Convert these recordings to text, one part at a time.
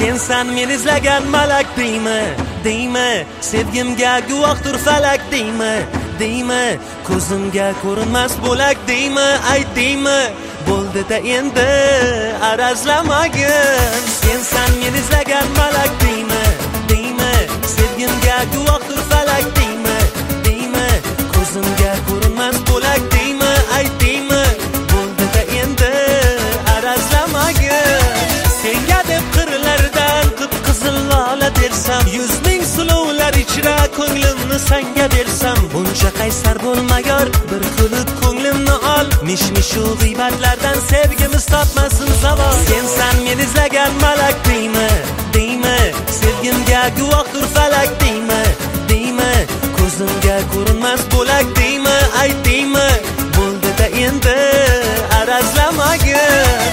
Sensan men izlagan malak deymi sevgimga guvohdir falak deymi ko'zimga ko'rinmas bo'lak deymi aytdingmi bo'ldi-da endi arazlamagin. Sensan men izlagan malak deymi sevgimga guvohdir falak deymi ko'zimga ko'rinmas bo'lak deymi aytdingmi bo'ldi-da endi arazlamagin. Senga deb qirlardan qip-qizil lola bersam, 100 ming sulovlar ichra ko'nglimni senga bersam, buncha qaysar bo'lmayor bir kulib ko'nglimni ol, mish-mishu g'iybatlardan sevgimiz topmasin zavol. Sensan men izlagan malak deymi sevgimga guvohdir falak deymi ko'zimga ko'rinmas bo'lak deymi aytdingmi bo'ldi-da endi arazlamagin.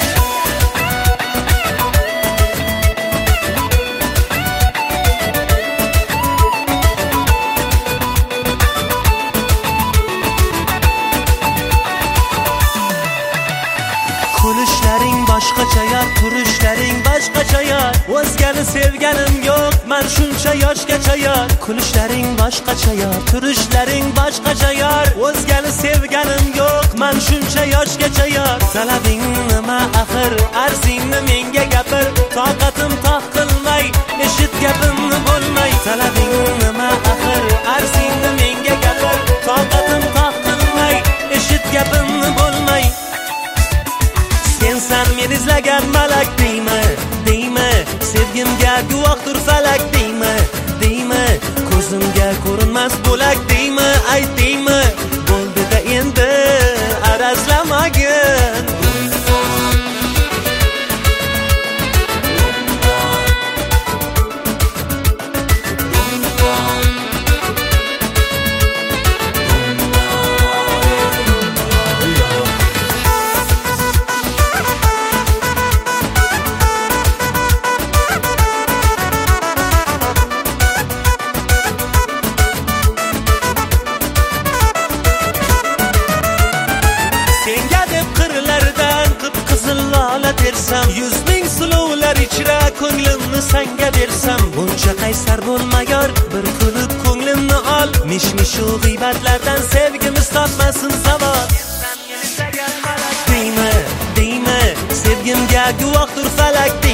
Kulishlaring boshqacha yor, turishlaring boshqacha yor, o'zgani sevganim yo'q, men shuncha yoshgacha yor. Kulishlaring boshqacha yor, turishlaring boshqacha yor, o'zgani sevganim yo'q, men shuncha yoshgacha yor. Talabing nima axir, arzingni menga gapir, toqatim toq qilmay, eshit gapimni bo'lmay. Talabing nima axir, arzingni menga gapir, toqatim toq qilmay, eshit gapimni bo'lmay. Sensan men izlagan malak deymi sevgimga guvohdir falak deymi ko'zimga ko'rinmas bo'lak deymi aytdingmi bo'ldi-da endi arazlamagin. Bersam 100 ming sulovlar ichra ko'nglimni senga bersam, buncha qaysar bo'lmayor bir kulib ko'nglimni ol, mish-mishu g'iybatlardan sevgimiz topmasin zavol. deymi sevgimga guvohdir falak